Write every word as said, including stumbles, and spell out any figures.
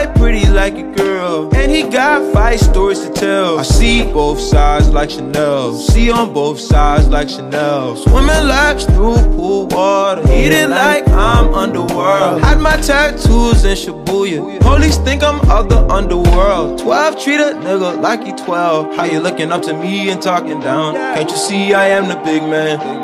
like pretty like a girl, and he got five stories to tell. I see both sides like Chanel, see on both sides like Chanel. Swimming laps through pool water, eating like I'm underworld. Hide my tattoos in Shibuya, police think I'm of the underworld. Twelve treat a nigga like he twelve. How you looking up to me and talking down? Can't you see I am the big man?